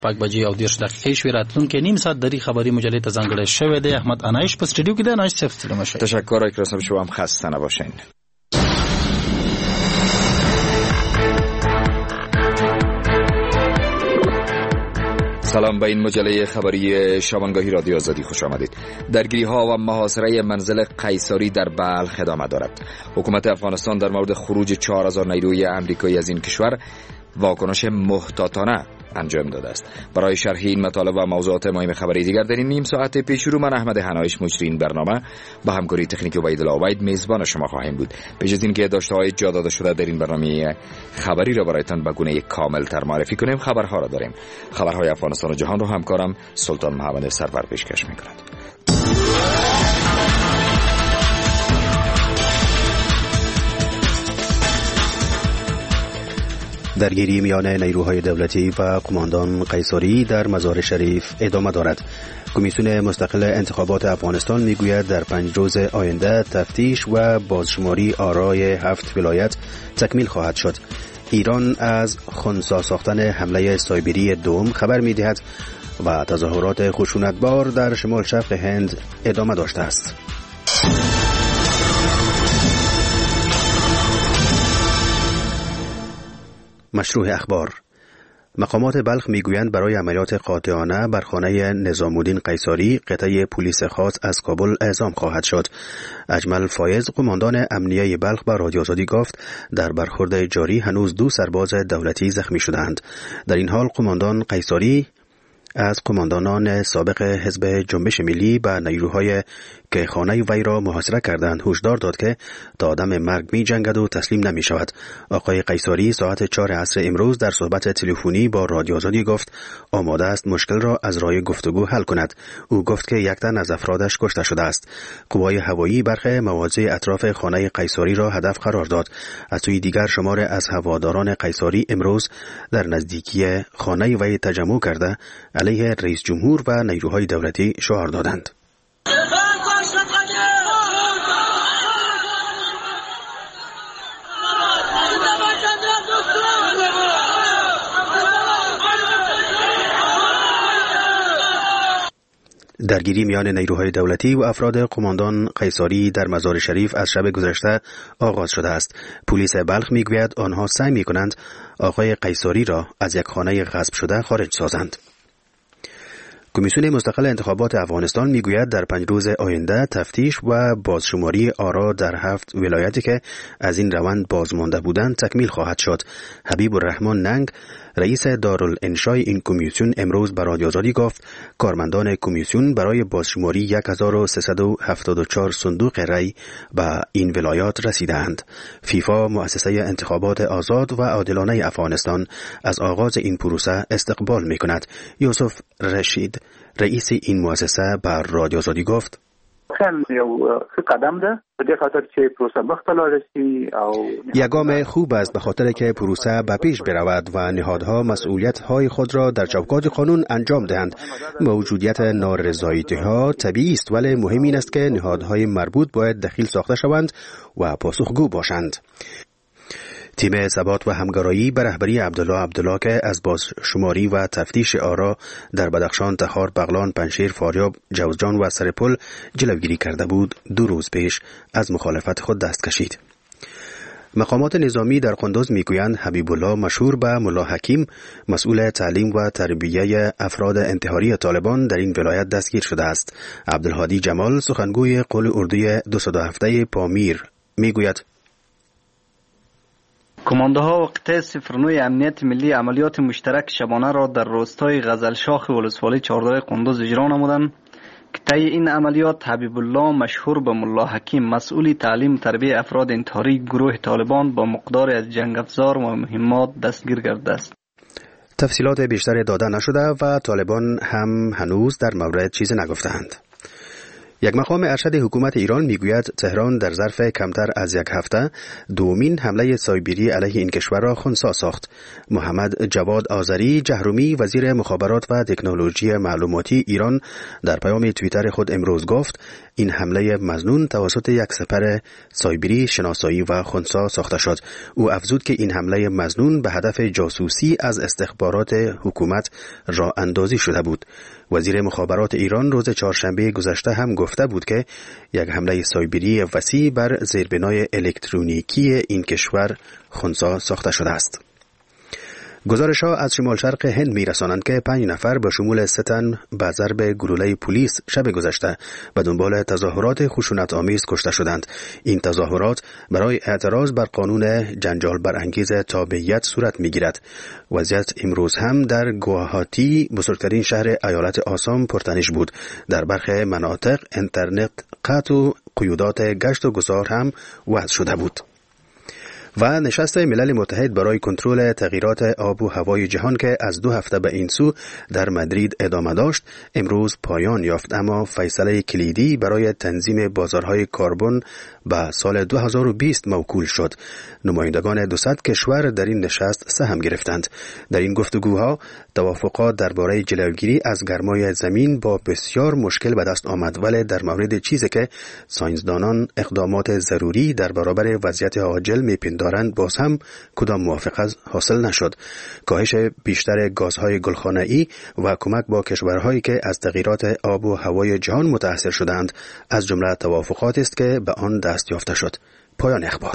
پاک بجې او 10 دقیقې شوې. راتلونکي نیم ساعت دری خبری مجلې ته ځانګړی شوی دی. احمد انایش په استودیو کې دی. انایش صاحب سلام شه. تشکر اکرام شما هم خسته نباشین. سلام به این مجله خبری شبانگاهی رادیو آزادی خوش آمدید. درگیری ها و محاصره منزل قیصاری در بلخ ادامه دارد. حکومت افغانستان در مورد خروج 4000 نیروی آمریکایی از این کشور واکنش محتاطانه انجام داده است. برای شرح این مطالب و موضوعات مهم خبری دیگر در این نیم ساعت پیش رو من احمد هنایش مجری این برنامه با همکاری تکنیکی عبیدالله عبید میزبان شما خواهیم بود. پیش از این که داشته‌های جا داده شده در این برنامه خبری را برایتان به گونه کامل تر معرفی کنیم، خبرها را داریم. خبرهای افغانستان و جهان رو همکارم سلطان محمد سرور پیشکش می‌کند. درگیری میان نیروهای دولتی و قماندان قیصاری در مزار شریف ادامه دارد. کمیسیون مستقل انتخابات افغانستان میگوید در 5 روز آینده تفتیش و بازشماری آرای 7 ولایت تکمیل خواهد شد. ایران از خنثی ساختن حمله سایبری دوم خبر میدهد و تظاهرات خشونتبار در شمال شرق هند ادامه داشته است. مشروع اخبار. مقامات بلخ میگویند برای عملیات قاطعانه بر خانه نظام الدین قیصاری قطعه پلیس خاص از کابل اعزام خواهد شد. اجمل فایز قماندان امنیه بلخ به رادیو آزادی گفت در برخورد جاری هنوز 2 سرباز دولتی زخمی شدند. در این حال قماندان قیصاری از قماندانان سابق حزب جنبش ملی به نیروهای که خانه وی را محاصره کردند هشدار داد که تا دم مرگ می جنگد و تسلیم نمی شود. آقای قیصاری ساعت 4 عصر امروز در صحبت تلفنی با رادیو آزادی گفت آماده است مشکل را از راه گفتگو حل کند. او گفت که 1 تن از افرادش کشته شده است. قوای هوایی برخی مواضع اطراف خانه قیصاری را هدف قرار داد. از سوی دیگر شمار از هواداران قیصاری امروز در نزدیکی خانه وی تجمع کرده علیه رئیس جمهور و نیروهای دولتی شعار دادند. درگیری میان نیروهای دولتی و افراد قماندان قیصاری در مزار شریف از شب گذشته آغاز شده است. پلیس بلخ میگوید آنها سعی میکنند آقای قیصاری را از یک خانه غصب شده خارج سازند. کمیسیون مستقل انتخابات افغانستان میگوید در 5 روز آینده تفتیش و بازشماری آرا در 7 ولایتی که از این روند بازمانده بودند تکمیل خواهد شد. حبیب الرحمن ننگ رئیس دارالانشای این کمیسیون امروز به رادیو آزادی گفت کارمندان کمیسیون برای بازشماری 1374 صندوق رای به این ولایات رسیدند. فیفا مؤسسه انتخابات آزاد و عادلانه افغانستان از آغاز این پروسه استقبال می‌کند. یوسف رشید رئیس این مؤسسه بر رادیو آزادی گفت قدم ده به خاطر که پروسه مخته لاړ شي او یگام خوب است به خاطر که پروسه به پیش برود و نهادها مسئولیت‌های خود را در چوکات قانون انجام دهند. موجودیت نارضایتی‌ها طبیعی است ولی مهم این است که نهادهای مربوط باید دخیل ساخته شوند و پاسخگو باشند. تیم ثبات و همگرایی به رهبری عبدالله که از بازشماری و تفتیش آرا در بدخشان، تخار، بغلان، پنجشیر، فاریاب، جوزجان و سرپل جلوگیری کرده بود 2 روز پیش از مخالفت خود دست کشید. مقامات نظامی در قندوز میگویند حبیب الله مشهور به ملا حکیم مسئول تعلیم و تربیه افراد انتحاری طالبان در این ولایت دستگیر شده است. عبدالهادی جمال سخنگوی قول اردوی 207 پامیر میگوید کماندوها و قطعه 09 امنیت ملی عملیات مشترک شبانه را در روستای غزلشاخ ولسوالی 14 قندوز اجرا نمودند. قطعه این عملیات حبیب الله مشهور به ملا حکیم مسئول تعلیم تربیه افراد انتحاری گروه طالبان با مقدار از جنگ افزار و مهمات دستگیر کرده است. تفصیلات بیشتری داده نشده و طالبان هم هنوز در مورد چیزی نگفتند. یک مقام ارشد حکومت ایران میگوید تهران در ظرف کمتر از یک هفته دومین حمله سایبری علیه این کشور را خنثی ساخت. محمد جواد آذری جهرومی وزیر مخابرات و تکنولوژی معلوماتی ایران در پیام توییتر خود امروز گفت این حمله مظنون توسط یک سپر سایبری شناسایی و خنثی ساخته شد. او افزود که این حمله مظنون به هدف جاسوسی از استخبارات حکومت راه اندازی شده بود. وزیر مخابرات ایران روز چهارشنبه گذشته هم گفته بود که یک حمله سایبری وسیع بر زیربنای الکترونیکی این کشور خنثی ساخته شده است. گزارش‌ها از شمال شرق هند می‌رسانند که 5 نفر به شمول 3 تن به ضرب گلوله پلیس شب گذشته به دنبال تظاهرات خشونت‌آمیز کشته شدند. این تظاهرات برای اعتراض بر قانون جنجال برانگیز تابعیت صورت می‌گیرد. وضعیت امروز هم در گوهاتی، بزرگترین شهر ایالت آسام، پرتنش بود. در برخی مناطق اینترنت قطع و قیودات گشت و گذار هم وضع شده بود. و نشست ملل متحد برای کنترل تغییرات آب و هوای جهان که از 2 هفته به این سو در مادرید ادامه داشت امروز پایان یافت، اما فیصله کلیدی برای تنظیم بازارهای کربن به سال 2020 موکول شد. نمایندگان 200 کشور در این نشست سهم گرفتند. در این گفتگوها توافقات درباره جلوگیری از گرمای زمین با بسیار مشکل به دست آمد، ولی در مورد چیزی که ساینسدانان اقدامات ضروری در برابر وضعیت عاجل می‌پندارند باز هم کدام موافقت حاصل نشد. کاهش بیشتر گازهای گلخانه‌ای و کمک با کشورهایی که از تغییرات آب و هوای جهان متاثر شدند از جمله توافقات است که به آن دست یافته شد. پایان اخبار.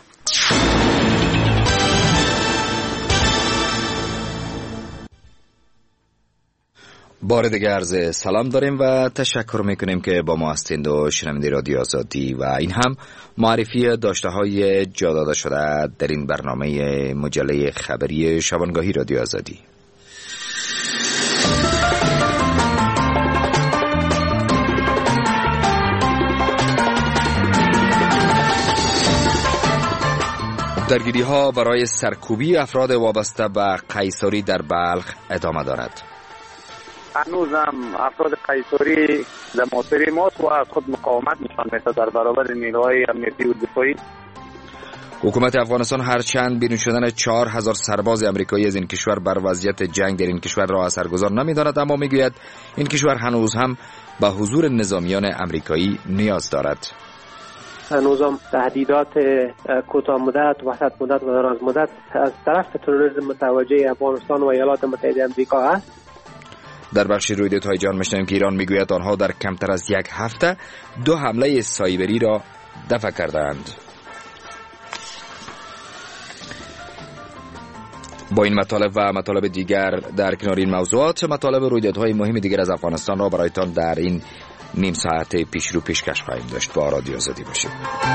بار دیگه عرض سلام داریم و تشکر میکنیم که با ما هستید و شنونده رادیو آزادی و این هم معرفی داشته های جا داده شده در این برنامه مجله خبری شبانگاهی رادیو آزادی. درگیری ها برای سرکوبی افراد وابسته به قیصری در بلخ ادامه دارد. هنوز هم افراد قیصری دماسری ماست و از خود مقاومت نشان می‌دهند در برابر نیروهای امنیتی و دفاعی. حکومت افغانستان هرچند بیرون شدن 4000 سرباز امریکایی از این کشور بر وضعیت جنگ در این کشور را اثرگذار نمی‌داند، اما می‌گوید این کشور هنوز هم به حضور نظامیان امریکایی نیاز دارد. هنوز هم تهدیدات کوتاه مدت، وسط مدت و دراز مدت از طرف تروریسم متوجه افغانستان و ایالات متحده آمریکا است. در بخش رویدادهای جهان می‌شنویم که ایران میگوید آنها در کمتر از 1 هفته 2 حمله سایبری را دفع کردند. با این مطالب و مطالب دیگر در کنار این موضوعات مطالب رویدادهای مهم دیگر از افغانستان را برایتان در این نیم ساعت پیش رو پیشکش خواهیم داشت. با رادیو آزادی باشید.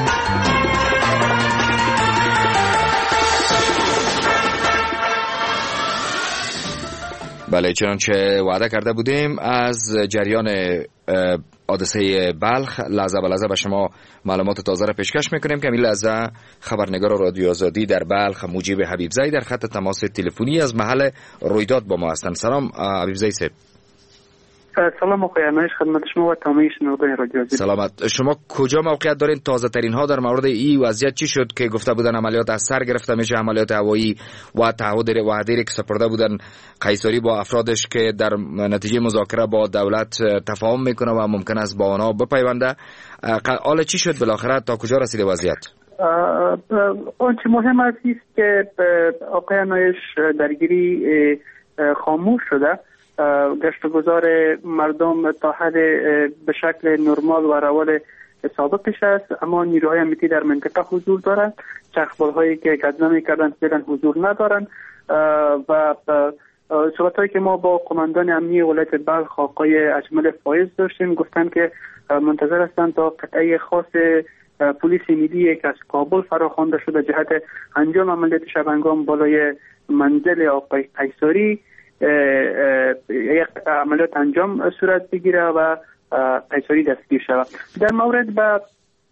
بله، چنانچه وعده کرده بودیم از جریان حادثه بلخ لحظه به لحظه به شما معلومات تازه را پیشکش میکنیم که همین لحظه خبرنگار رادیو آزادی در بلخ مجیب حبیبزی در خط تماس تلفنی از محل رویداد با ما هستند. سلام حبیبزی صاحب. سلام آقای انایش، خدمت شما و تمامی شنوندگان رادیو آزادی. سلامت. شما کجا موقعیت دارین؟ تازه ترین ها در مورد این وضعیت چی شد که گفته بودن عملیات از سر گرفته میشه، عملیات هوایی و تعهد وعده که سپرده بودن قیصری با افرادش که در نتیجه مذاکره با دولت تفاهم میکنه و ممکن است با آنها بپیونده. حالا چی شد بالاخره؟ تا کجا رسیده وضعیت؟ آنچه مهم است که آقای انایش درگیری خاموش شده. گشت و گذار مردم تا حد به شکل نرمال و روال ثابتش است، اما نیروهای امنیتی در منطقه حضور دارند. چرخبال‌هایی که گزنه می‌کردند فعلا حضور ندارند و صحبت‌هایی که ما با قماندان امنی ولایت بلخ آقای اجمل فایز داشتیم گفتند که منتظر هستند تا قطعه خاص پلیس ملی که از کابل فراخوانده شده جهت انجام عملیات شبانگام بالای منزل آقای قیصری یک عملیات انجام صورت بگیره و قیصری دستگیر شود. در مورد به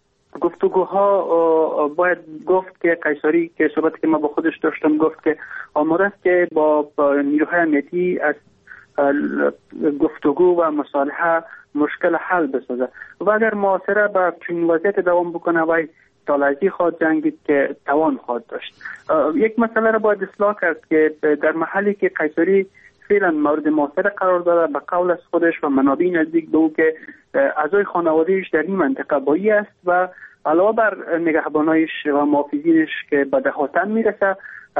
گفتگوها باید گفت که قیصری که صحبتی که ما با خودش داشتم گفت که آماده است که با نیروهای امنیتی از گفتگو و مصالحه مشکل حل بسازه و اگر محاصره به چنین وضعیت دوام بکنه و تالازی خواهد جنگید که توان خواهد داشت. یک مسئله را باید اصلاح کرد که در محلی که قیصری فعلا مورد محاصره قرار داده، به قول از خودش و منابع نزدیک به او که اعضای خانواده‌اش در این منطقه بایی است و علاوه بر نگهبانایش و محافظینش که به دهاتن میرسه،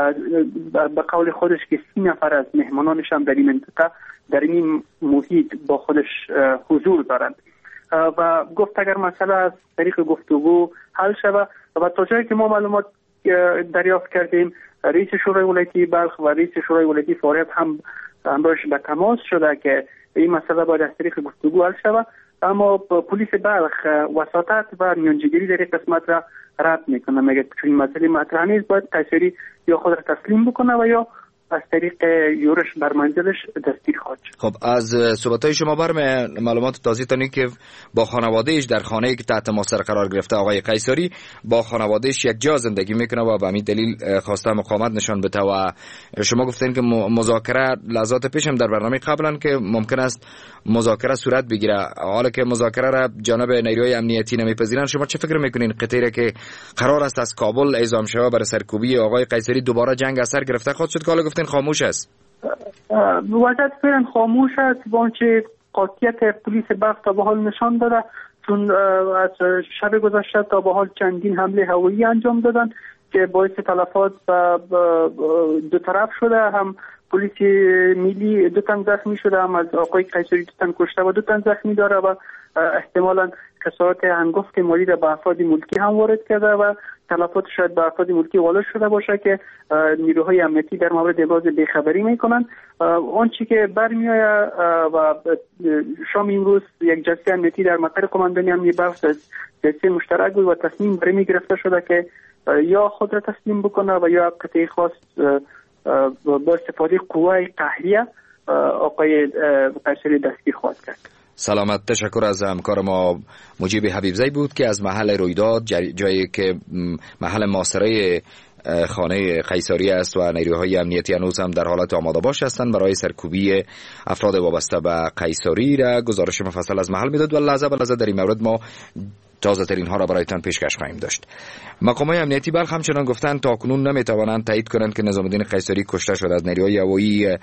به قول خودش که 30 نفر از مهمانانش هم در این منطقه در این محیط با خودش حضور دارند و گفت اگر مسئله از طریق گفتگو حل شود و تا جایی که ما معلومات دریافت کردیم رئیس شورای ولایتی بلخ و رئیس شورای ولایتی فاریاب هم همراهش به تماس شده که این مسئله باید از طریق گفتگو حل شود، اما پلیس بلخ وساطت و میانجیگری در این قسمت را رد میکنه، میگه چون این مسئله مطرح نیست باید قیصری یا خود را تسلیم بکنه و یا از طریق یورش بر منزلش دستگیر خواهد شد. خب از صحبت‌های شما برم معلومات تازه تانی که با خانواده‌اش در خانه‌ای که تحت محاصره قرار گرفته آقای قیصری با خانواده‌اش یک جا زندگی میکنه و به همین دلیل خواسته مقاومت نشان بده و شما گفتین که مذاکره لحظات پیش هم در برنامه قبلا که ممکن است مذاکره صورت بگیره، حالا که مذاکره را جانب نیروهای امنیتی نمیپذیرن، شما چه فکر میکنین قطعی که قرار است از کابل اعزام شود برای سرکوبی آقای قیصری دوباره جنگ اثر گرفته خواهد شد که حالا گفتین خاموش است؟ وضعیت فعلا خاموش است و آنچه قاطعیت پلیس بلخ تا به حال نشان داده، چون از شب گذشته تا به حال چندین حمله هوایی انجام دادن که باعث تلفات دو طرف شده، هم پلیس ملی 2 تن زخمی شده، هم از آقای قیصری 2 تن کشته و 2 تن زخمی داره و احتمالاً خسارات هنگفت مالی را به افراد ملکی هم وارد کرده و تلفات شاید به افراد ملکی والد شده باشه که نیروهای امنیتی در مورد ابراز بیخبری میکنن. آنچه که برمیآید و شام امروز یک جلسه امنیتی در مقر قماندانی امنیتی بلخ جلسه مشترک بود و تصمیم برمی گرفته شده که یا خود را تسلیم بکنه و یا قطعی خاص با استفاده قوه قهریه آقای قیصری دستگیر خواهد کرد. سلامت. تشکر از همکار ما مجیب حبیبزی بود که از محل رویداد، جایی که محل محاصره خانه قیصری است و نیروهای امنیتی هنوز هم در حالت آماده باش هستند برای سرکوبی افراد وابسته به قیصری را گزارش مفصل از محل میداد و لحظه به لحظه در این مورد ما تازه ترین ها را برایتان پیشکش خواهیم داشت. مقامات امنیتی بلخ همچنان گفتند تاکنون نمیتوانند تایید کنند که نظام الدین قیصری کشته شده. از نیروهای هوایی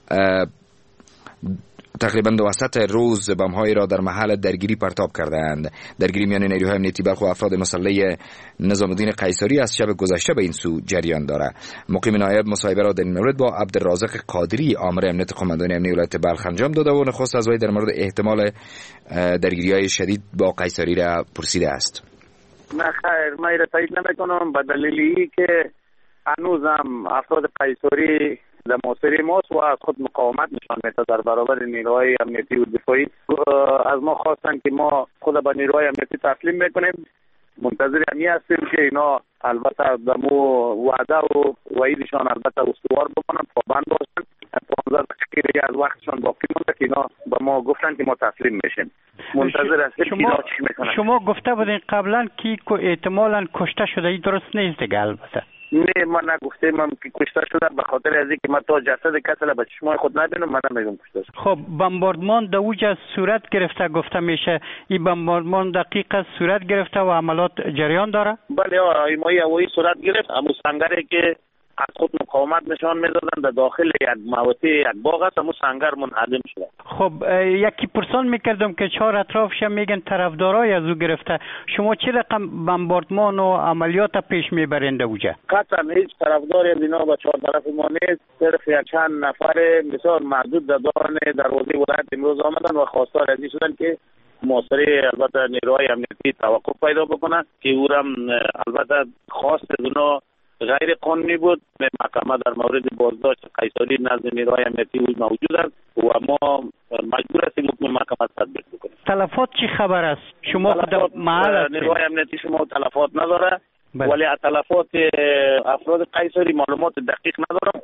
تقریبا دو وسط روز بم‌هایی را در محل درگیری پرتاب کردند. درگیری میان نیروهای امنیتی بلخ و افراد مسلح نظام الدین قیصری از شب گذشته به این سو جریان دارد. مقیم نایب مصاحبه را در این مورد با عبدالرازق قادری آمر امنیت قماندانی امنیتی ولایت بلخ انجام داده و نخست از وی در مورد احتمال درگیری‌های شدید با قیصری را پرسیده است. نه خیر، من را تایید نمی‌کنم به دلیلی که هنوزم افراد قیصری در محاصره ماست و از خود مقاومت نشان میده در برابر نیروهای امنیتی و دفاعی. از ما خواستن که ما خود به نیروهای امنیتی تسلیم میکنیم. منتظر همی هستیم که اینا البته دمو وعده و وعیدشان البته استوار بکنن، پابند باشن. 15 دقیقه از وقتشان باقی مونده که اینا به ما گفتن که ما تسلیم میشیم. منتظر هستیم که اینا چی میکنن. شما گفته بودین قبلا که احتمالاً کشته شده، این درست نیست دیگه؟ البته نه، من نگفتم که کشته شده، به خاطر از اینکه من تا جسد کسی را به چشمای خود نبینم من نمیگم کشته شده. خب بمباردمان در اوج صورت گرفته گفته میشه، این بمباردمان دقیقاً صورت گرفته و عملیات جریان داره؟ بله، ایمایی هوایی صورت گرفت. اما سنگری که از خود مقاومت نشان میدادن در داخل یک موطع یک باغ است، اما سنگر منهدم شده. خب یکی پرسان میکردم که 4 اطرافش میگن طرفدارای از او گرفته، شما چه رقم بمباردمان و عملیات پیش میبرند اوجا؟ قطعا هیچ طرفداری از اینا به 4 طرف ما نیست، صرف یک چند نفر بسیار محدود در دوران دروازه ولایت امروز آمدن و خواستار از این شدن که محاصره البته نیروهای امنیتی توقف پیدا بکنه که او را البته خواست از اونا غیر قانونی بود. محکمه در مورد بازداشت قیصری نزد نیروهای امنیتی موجود است و ما مجبور هستیم حکم محکمه تطبیق بکنیم. تلفات چی خبر است؟ شما خود محل نیروهای امنیتی شما تلفات نداره، ولی تلفات افراد قیصری معلومات دقیق ندارم.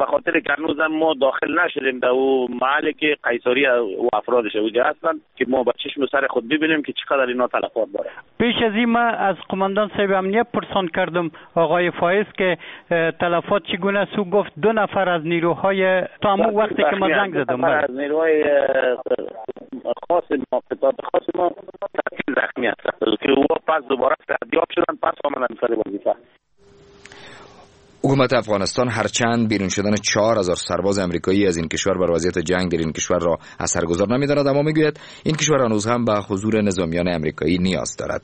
به خاطر که هنوز ما داخل نشدیم در او محلی که قیصری و افرادش اوجه هستن که ما با چشم سر خود ببینیم که چقدر اینا تلفات داره. پیش از این من از قماندان صاحب امنیت پرسان کردم آقای فایز که تلفات چگونه است. او گفت 2 نفر از نیروهای تا همون وقتی که ما زنگ زدم از نیروهای خاص ما قطعات خاص ما زخمی هستند که او پس دوباره تهدیاب شدن پس آمدن سر وظیفه. حکومت افغانستان هرچند بیرون شدن 4000 سرباز امریکایی از این کشور بر وضعیت جنگ در این کشور را اثرگذار نمی‌داند، اما میگوید این کشور هنوز هم به حضور نظامیان امریکایی نیاز دارد.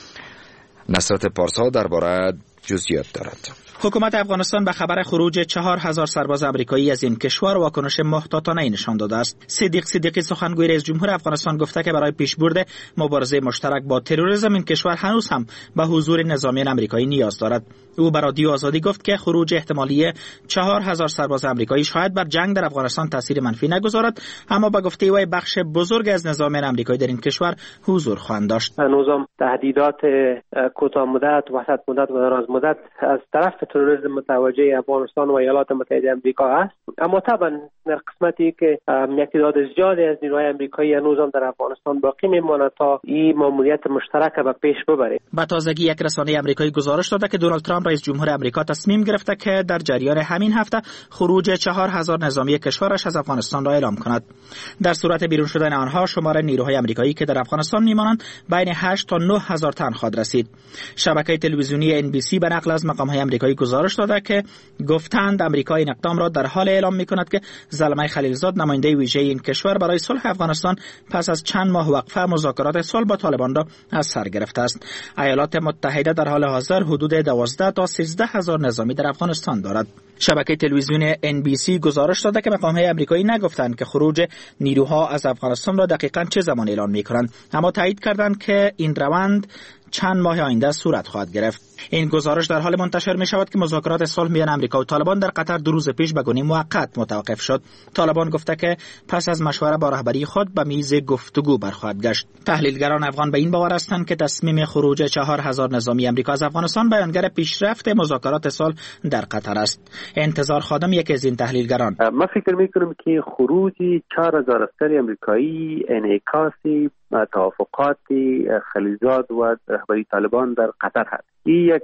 نصرت پارسا درباره جزئیات دارد. حکومت افغانستان به خبر خروج 4000 سرباز آمریکایی از این کشور واکنش محتاطانه نشان داده است. صدیق صدیقی سخنگوی رئیس جمهور افغانستان گفته که برای پیشبرد مبارزه مشترک با تروریسم این کشور هنوز هم به حضور نظامیان آمریکایی نیاز دارد. او به رادیو آزادی گفت که خروج احتمالی 4000 سرباز آمریکایی شاید بر جنگ در افغانستان تاثیر منفی نگذارد، اما به گفته او بخش بزرگ از نظامیان آمریکایی در این کشور حضور خواهند داشت. هنوزم تهدیدات کوتاه مدت، وسط مدت و دراز مدت از طرف تروریسم متوجه افغانستان و ایالات متحده آمریکا است، اما طبعا در قسمتی که تعداد زیادی از نیروهای آمریکایی هنوزم در افغانستان باقی میماند تا این ماموریت مشترک به پیش ببره. با تازگی یک رسانه آمریکایی گزارش داده که دونالد ترامپ رئیس جمهور آمریکا تصمیم گرفته که در جریان همین هفته خروج 4000 نظامی کشورش از افغانستان را اعلام کند. در صورت بیرون شدن آنها شمار نیروهای آمریکایی که در افغانستان میمانند بین 8 تا 9000 تن خواهد رسید. شبکه تلویزیونی NBC به نقل از مقام‌های آمریکایی گزارش داده که گفتند آمریکا این اقدام را در حال اعلام می‌کند که زلمه خلیلزاد نماینده ویژه این کشور برای صلح افغانستان پس از چند ماه وقفه مذاکرات صلح با طالبان را از سر گرفته است. ایالات متحده در حال حاضر حدود 12 تا 13000 نظامی در افغانستان دارد. شبکه تلویزیونی NBC گزارش داده که مقام‌های آمریکایی نگفتند که خروج نیروها از افغانستان را دقیقاً چه زمان اعلام می‌کنند، اما تایید کردند که این روند چند ماه آینده صورت خواهد گرفت. این گزارش در حال منتشر می شود که مذاکرات صلح میان آمریکا و طالبان در قطر 2 روز پیش به گونه موقت متوقف شد. طالبان گفته که پس از مشوره با رهبری خود به میز گفتگو برخواهد گشت. تحلیلگران افغان به این باور هستند که تصمیم خروج 4000 نظامی آمریکا از افغانستان بیانگر پیشرفت مذاکرات صلح در قطر است. انتظار خادم یکی از این تحلیلگران: من فکر می‌کنم که خروج 4000 عسکر آمریکایی انعکاسی توافقات خلیلزاد و رهبری طالبان در قطر هست. این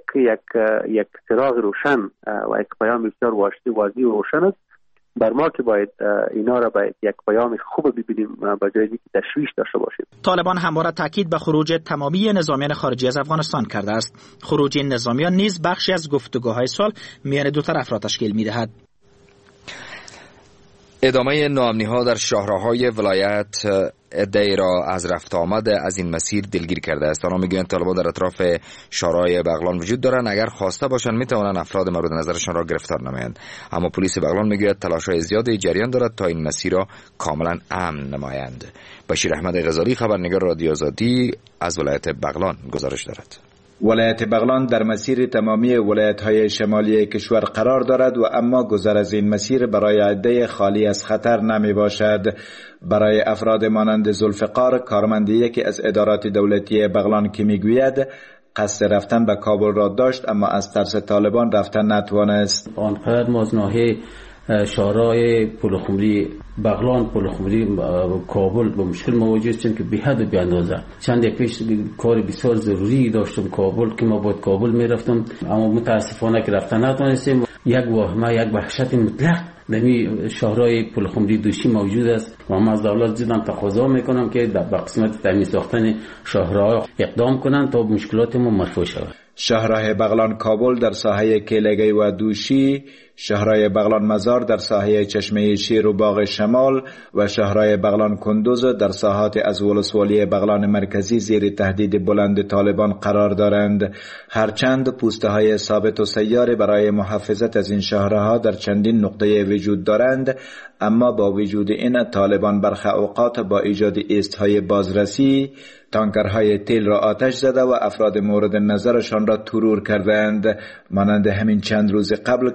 یک چراغ روشن و یک پیام بسیار واضح و روشن است بر ما که باید اینا را به یک پیام خوب ببینیم با جای اینکه تشویش داشته باشیم. طالبان همواره تاکید به خروج تمامی نظامیان خارجی از افغانستان کرده است. خروج این نظامیان نیز بخشی از گفتگوهای صلح میان دو طرف را تشکیل می‌دهد. ادامه ناامنی‌ها در شهرهای ولایت ادعی را از رفت آمد از این مسیر دلگیر کرده است. آنها میگویند طالبان در اطراف شهرهای بغلان وجود دارند، اگر خواسته باشند میتوانند افراد مورد نظرشان را گرفتار نمایند، اما پلیس بغلان میگوید تلاش‌های زیادی جریان دارد تا این مسیر را کاملا امن نمایند. بشیر احمد غزالی خبرنگار رادیو آزادی از ولایت بغلان گزارش دارد. ولایت بغلان در مسیر تمامی ولایت‌های شمالی کشور قرار دارد و اما گذر از این مسیر برای عده خالی از خطر نمی باشد. برای افراد مانند ذوالفقار، کارمند یکی از ادارات دولتی بغلان که میگوید قصد رفتن به کابل را داشت اما از ترس طالبان رفتن نتوانست. آنقدر ما از ناحیه شهرهای پلخمری بغلان، پلخمری، کابل با مشکل مواجه هستیم که بی حد و بی اندازه. چند پیش کار بسیار ضروری داشتم کابل که ما باید کابل میرفتم، اما متاسفانه که رفتن نتونستیم. یک وهمه، یک وحشت مطلق در شهرهای پلخمری دوشی موجود است و ما از دولت زدم تقاضا میکنم که در قسمت تامین ساختن شهرها اقدام کنند تا مشکلات ما مرفوع شود. شهرهای بغلان کابل در ساحه کیلگی و دوشی، شهرهای بغلان مزار در ساحه چشمه شیر و باغ شمال و شهرهای بغلان کندوز در ساحات از ولسوالی بغلان مرکزی زیر تهدید بلند طالبان قرار دارند. هرچند پوسته های ثابت و سیار برای محافظت از این شهرها در چندین نقطه وجود دارند، اما با وجود این طالبان برخی اوقات با ایجاد ایستهای بازرسی تانکرهای تیل را آتش زده و افراد مورد نظرشان را ترور کردند، مانند همین چند روز قبل که طالبان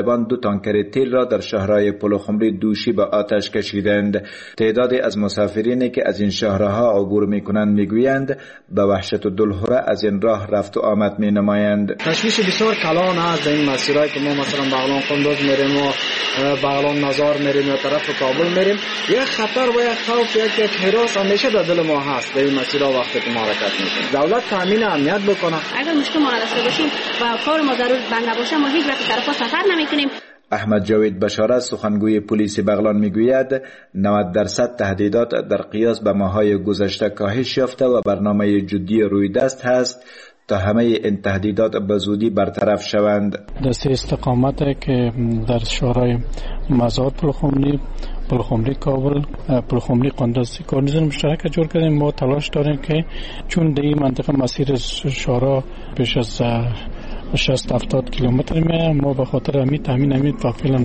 طالبان 2 تانکر تیل را در شهرهای پلخمری دوشی به آتش کشیدند. تعدادی از مسافرینی که از این شهرها عبور میکنند میگویند به وحشت و دلهره از این راه رفت و آمد مینمایند. تشویش بسیار کلان است در این مسیرهایی که ما مثلا بغلان قندوز میریم و بغلان نزار میریم یا طرف کابل میریم، یک خطر و یک خوف یک هراس همیشه در دل ما هست در این مسیرها وقتی که ما حرکت میکنیم. دولت تامین امنیت بکنه. اگر مشکل ما داشته باشیم و کار ما ضرور بند نباشه ما هیچ وقت طرفا سفر نمیکنیم. احمد جاوید بشارت سخنگوی پلیس بغلان میگوید 90% تهدیدات در قیاس به ماهای گذشته کاهش یافته و برنامه جدی روی دست هست تا همه این تهدیدات به زودی برطرف شوند. دسته استقامت که در شورای مزار پلخمری کابل پلخمری قندوز کارنیزن مشترک جور کردیم. ما تلاش داریم که چون در این منطقه مسیر شورا پیش از 60-70 کیلومتر میه، ما به خاطر تامین تا فعلا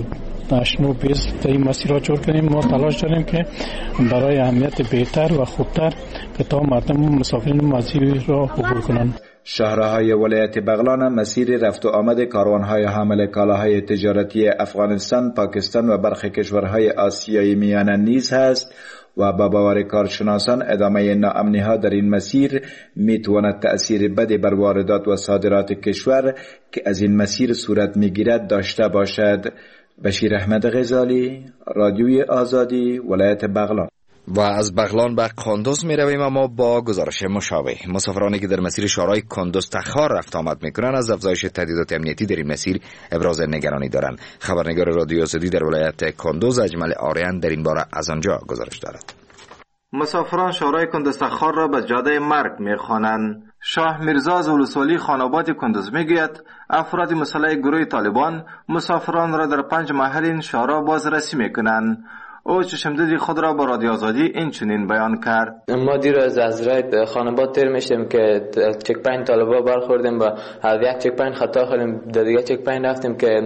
8-9-20 در این مسیر را جور کردیم. ما تلاش داریم که برای امنیت بهتر و خوبتر که تا مردم مسافرین مسیر را عبور کنند. شهرهای ولایت بغلان مسیر رفت و آمد کاروانهای حامل کالاهای تجارتی افغانستان، پاکستان و برخی کشورهای آسیای میانه نیز هست و با باور کارشناسان ادامه ناامنی ها در این مسیر میتواند تأثیر بدی بر واردات و صادرات کشور که از این مسیر صورت میگیرد داشته باشد. بشیر احمد غزالی، رادیوی آزادی، ولایت بغلان. و از بغلان به کندوز می رویم اما با گزارش مشابه. مسافرانی که در مسیر شهرهای کندوز تخار رفت آمد میکنند از افزایش تهدیدات امنیتی در این مسیر ابراز نگرانی دارند. خبرنگار رادیو آزادی در ولایت کندوز اجمل آریان در این باره از آنجا گزارش دارد. مسافران شهرهای کندوز تخار را به جاده مرگ میخوانند. شاه میرزا از ولسوالی خاناباد کندوز میگوید افراد مسلح گروه طالبان مسافران را در 5 محل این شهرها بازرسی میکنند. او چشمدید خود را با رادیو آزادی این چنین بیان کرد. ما دیروز از راه خاناباد تیر میشیم که چک پوینت طالبا برخوردیم و از یک چک پوینت خطا خوریم، در دیگه چک پوینت رفتیم که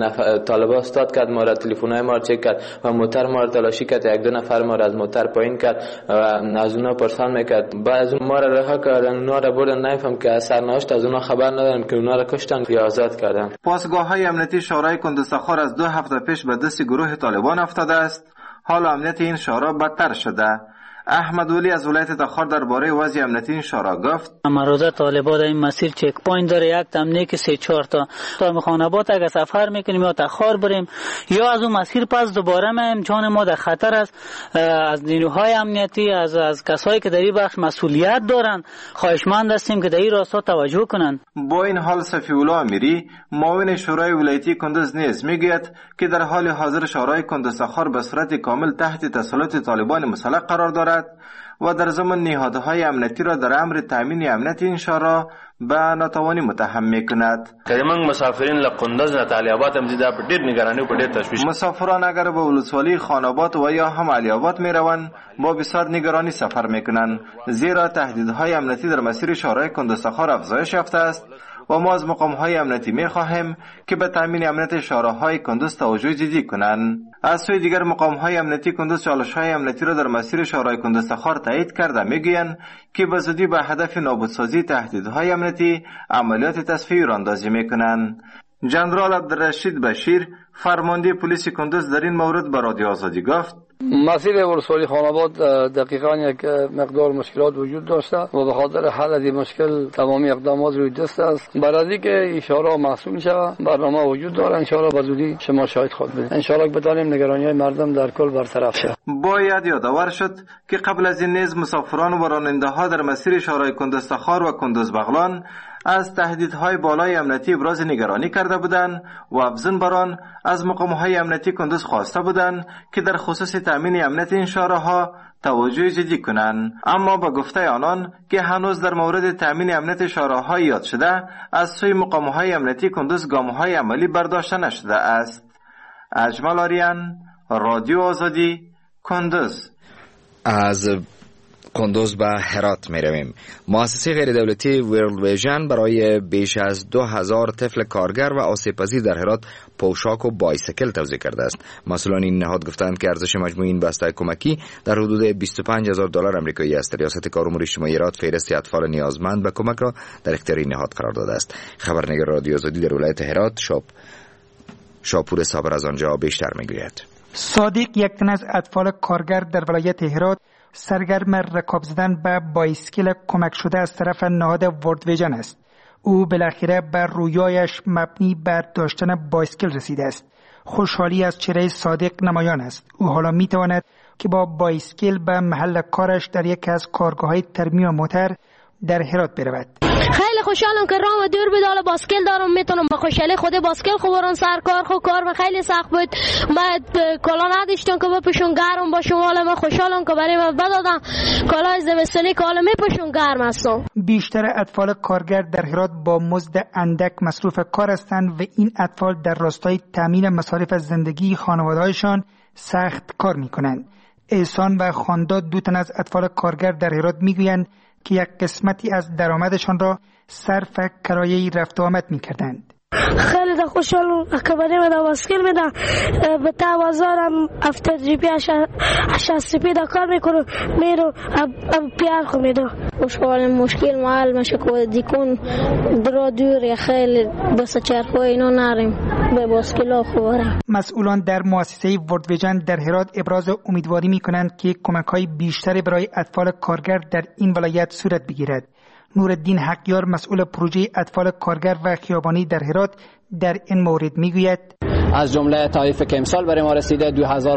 طالبا استاد کرد، ما را تلفن‌های ما را چک کرد و موتر ما را تلاشی کرد. 1-2 نفر ما را از موتر پایین کرد و از اونها پرسان میکرد. بعد از اون ما را رها کردن، اونها را بردن. نمیفهم که سرنوشت از اونها خبر ندارم که اونها را کشتن یا آزاد کردن. پاسگاه‌های امنیتی شورای کندوز تخار از 2 هفته پیش به دست گروه طالبان افتاده است. حال امنیت این شورا بدتر شده. احمد ولی از ولایت تخار درباره وضع امنیتی این شورا گفت امروزه طالبان در این مسیر چک پوینت داره، یک تمنی که 3-4 تا مخانبات اگر سفر میکنیم یا تخار بریم یا از اون مسیر پس دوباره میایم، جان ما در خطر است. از نیروهای امنیتی از کسایی که در این بخش مسئولیت دارن خواهشمند هستیم که در این راستا توجه کنند. با این حال صفی الله امیری معاون شورای ولایتی کندوز نیز میگوید که در حال حاضر شورای کندوز تخار به صورت کامل تحت تسلط طالبان مسلح قرار دارد و در ضمن نهادهای امنیتی را در امر تامین امنیت این شورا به ناتوانی متهم میکند. کریمنگ مسافرین لقندوز نه علیاباد هم دیده په ډیر نگرانی او په ډیر تشویش. مسافران اگر به ولسوالی خاناباد و یا هم علیاباد میروند با بسیار نگرانی سفر میکنند، زیرا تهدیدهای امنیتی در مسیر شورای کندوز تخار افزایش یافته است و ما از مقامهای امنیتی میخواهیم که به تامین امنیت شهرهای کندوز توجه جدی کنند. از سوی دیگر مقامهای امنیتی کندوز چالش‌های امنیتی را در مسیر شهرهای کندوز تخار تایید کرده میگویند که به زودی به هدف نابودسازی تهدیدهای امنیتی عملیات تصفیه راندازی میکنند. جنرال عبدالرشید بشیر فرمانده پلیس کندوز در این مورد به رادیو آزادی گفت مسیر ولسوالی خاناباد دقیقاً یک مقدار مشکلات وجود داشته و به خاطر حل این مشکل تمامی اقدامات روی دست است. برای که اشاره محسوب شود برنامه وجود داره، ان شاء الله به زودی شما شاهد خود بدید، ان شاء الله بتوانیم نگرانی‌های مردم در کل برطرف شود. باید یادآور شد که قبل از این نیز مسافران و راننده‌ها در مسیر شهرهای کندوز تخار و کندوز بغلان از تهدیدهای بالای امنیتی ابراز نگرانی کرده بودند و افزون بر آن از مقام‌های امنیتی کندوز خواسته بودند که در خصوص تامین امنیت این شهرها توجه جدی کنند. اما با گفته آنان که هنوز در مورد تامین امنیت شهرها یاد شده از سوی مقام‌های امنیتی کندوز گام‌های عملی برداشته نشده است. اجمل آریان، رادیو آزادی، کندوز. از کندوز به هرات می رویم. مؤسسه غیر دولتی ورلد ویژن برای بیش از 2000 طفل کارگر و آسیب‌پذیر در هرات پوشاک و بایسیکل توزیع کرده است. مسئولان این نهاد گفتند که ارزش مجموعی این بسته کمکی در حدود $25,000 آمریکایی است. ریاست کار امور اجتماعی هرات فهرست اطفال نیازمند به کمک را در اختیار این نهاد قرار داده است. خبرنگار رادیو آزادی در ولایت هرات شاپور صابر از آنجا بیشتر میگوید. صادق، یک تن از اطفال کارگر در ولایت هرات، سرگرم رکاب زدن به بایسکل کمک شده از طرف نهاد ورلد ویژن است. او بالاخره بر رویایش مبنی بر داشتن بایسکل رسیده است. خوشحالی از چهره صادق نمایان است. او حالا میتواند که با بایسکل به محل کارش در یکی از کارگاه‌های ترمیم موتر در هرات برود. خیلی خوشحالم که رام دور بود، حالا باسکل دارم، میتونم با خوشحالی خود باسکل خوبران سر کار. کار خیلی سخت بود، من کلا نداشتم که بپوشم گرم باشم، حالا من خوشحالم که برای من بدادم کلاه زمستانی که حالا میپوشم گرم هستم. بیشتر اطفال کارگر در هرات با مزد اندک مصروف کار هستند و این اطفال در راستای تامین مصارف زندگی خانواده‌هایشان سخت کار میکنند. احسان و خانداد، دو تن از اطفال کارگر در هرات میگویند که یک قسمتی از درآمدشان را صرف کرایه رفت و آمد می‌کردند. خیلی خوشحالم که برای من باسکل میدم، به توازارم افتاد جیپی اشاسپی دا کار میکنم، میرو پیار خو میدم. خوشحالم مشکل محل میشه که دیکون دور خیلی بس چرخو اینا نریم به باسکل خوبه. مسئولان در مؤسسه ورلد ویژن در هرات ابراز امیدواری میکنند که کمک‌های بیشتری برای اطفال کارگر در این ولایت صورت بگیرد. نورالدین حقیار، مسئول پروژه اطفال کارگر و خیابانی در هرات، در این مورد میگوید: از جمله طایف که امسال برای ما رسیده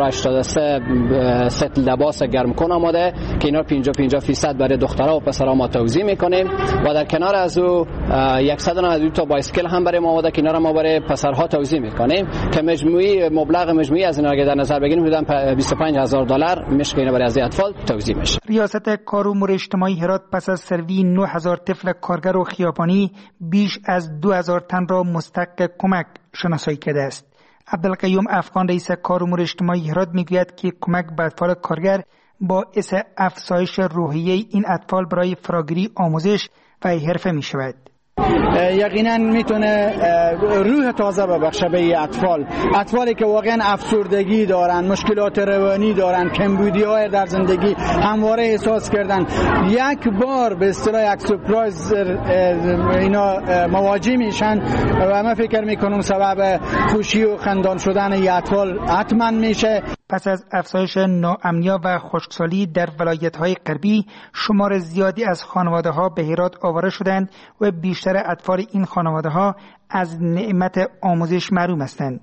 2083 ست لباس گرمکن آماده که اینا 50% برای دخترها و پسرها ما توزیع میکنیم و در کنار از او 192 تا بایسکل هم برای ما آماده که اینا را ما برای پسرها توزیع میکنیم که مبلغ مجموعی از اینا در نظر بگیریم حدود $25,000 میشه که اینا برای از اطفال توزیع میشه. ریاست کار و امور اجتماعی هرات پس از سروی 9000 طفل کارگر و خیابانی بیش از 2000 تن را مستحق کمک شناسایی کرده است. عبدالقیوم افغان، رئیس کار و امور اجتماعی هرات، میگوید که کمک به اطفال کارگر باعث افزایش روحیه این اطفال برای فراگیری آموزش و حرفه می شود. یقینا میتونه روح تازه ببخشه به اطفالی که واقعا افسردگی دارن، مشکلات روانی دارن، کمبودی‌های در زندگی همواره احساس کردن، یک بار به اصطلاح یک سورپرایز اینا مواجه میشن و من فکر میکنم سبب خوشی و خندان شدن این اطفال حتما میشه. پس از افزایش ناامنی و خشکسالی در ولایت‌های غربی، شمار زیادی از خانواده‌ها به هرات آواره شدند و بیشتر اطفال این خانواده‌ها از نعمت آموزش محروم هستند.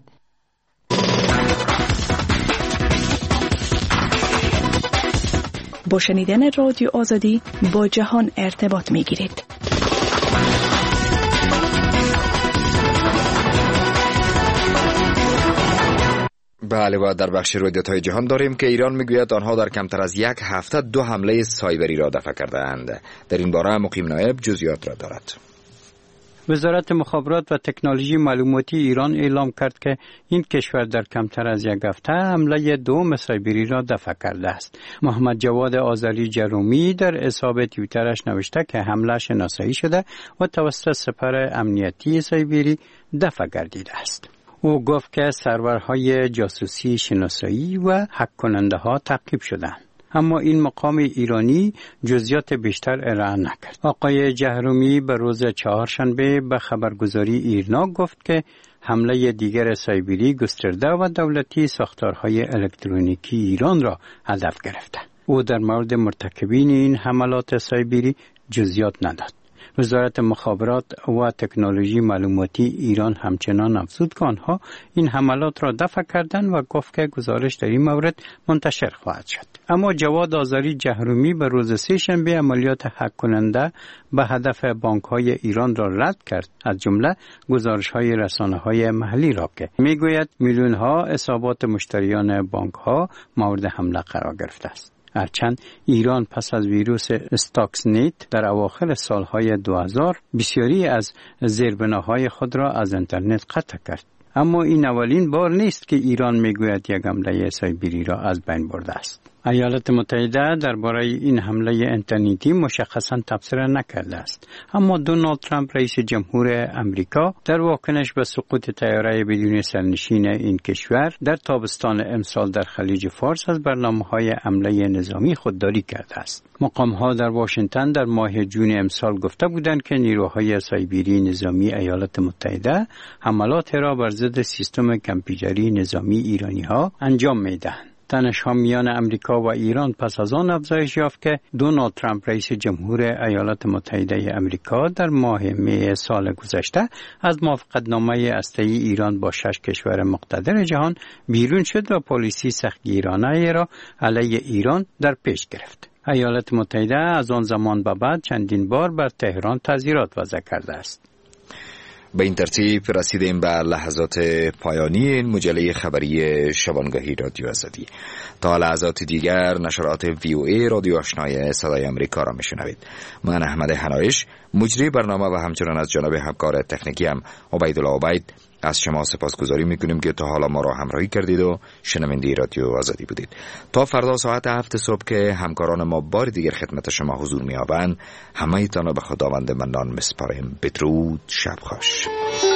با شنیدن رادیو آزادی با جهان ارتباط می‌گیرید. بله، و در بخش رویدادهای جهان داریم که ایران میگوید آنها در کمتر از یک هفته 2 حمله سایبری را دفع کرده‌اند. در این باره مقیم نایب جزئیات را دارد. وزارت مخابرات و تکنولوژی معلوماتی ایران اعلام کرد که این کشور در کمتر از یک هفته حمله 2 سایبری را دفع کرده است. محمد جواد آذری جرومی در حساب توییترش نوشته که حمله شناسایی شده و توسط سپر امنیتی سایبری دفع گردیده است. او گفت که سرورهای جاسوسی شناسایی و هک کننده ها تعقیب شدند. اما این مقام ایرانی جزئیات بیشتر ارائه نکرد. آقای جهرومی به روز چهارشنبه به خبرگزاری ایرنا گفت که حمله دیگر سایبری گسترده و دولتی ساختارهای الکترونیکی ایران را هدف گرفته. او در مورد مرتکبین این حملات سایبری جزئیات نداد. وزارت مخابرات و تکنولوژی معلوماتی ایران همچنان افزود که آنها این حملات را دفع کردند و گفت که گزارش در این مورد منتشر خواهد شد. اما جواد آذری جهرومی به روز سه‌شنبه عملیات هک کننده به هدف بانک‌های ایران را رد کرد، از جمله گزارش‌های رسانه‌های محلی را که می‌گوید میلیون‌ها حسابات مشتریان بانک‌ها مورد حمله قرار گرفته است. هرچند ایران پس از ویروس استاکسنیت در اواخر سالهای 2000 بسیاری از زیربناهای خود را از اینترنت قطع کرد. اما این اولین بار نیست که ایران میگوید یک حمله سایبری را از بین برده است. ایالات متحده درباره این حمله اینترنتی مشخصاً تبصره نکرده است، اما دونالد ترامپ رئیس جمهور امریکا در واکنش به سقوط طیاره بدون سرنشین این کشور در تابستان امسال در خلیج فارس از برنامه‌های حمله نظامی خودداری کرده است. مقام‌ها در واشنگتن در ماه جون امسال گفته بودند که نیروهای سایبری نظامی ایالات متحده حملات را بر ضد سیستم کامپیوتری نظامی ایرانی‌ها انجام می‌دهند. تنش‌ها میان امریکا و ایران پس از آن افزایش یافت که دونالد ترامپ رئیس جمهور ایالات متحده امریکا در ماه می سال گذشته از موافقتنامه هسته‌ای ایران با 6 کشور مقتدر جهان بیرون شد و پالیسی سختگیرانه را علیه ایران در پیش گرفت. ایالات متحده از آن زمان به بعد چندین بار بر تهران تحذیرات وضع کرده است. به این ترتیب رسیدیم به لحظات پایانی این مجله خبری شبانگاهی رادیو آزادی. تا لحظات دیگر نشرات VOA رادیو آشنای صدای امریکا را میشنوید. من احمد حنایش مجری برنامه و همچنان از جانب همکار تکنیکی هم عبیدالله عبید از شما سپاسگزاری میکنیم که تا حالا ما را همراهی کردید و شنونده رادیو آزادی بودید. تا فردا ساعت 7 صبح که همکاران ما بار دیگر خدمت شما حضور می‌یابند، همه تان را به خداوند منان می‌سپاریم. بدرود، شب خوش.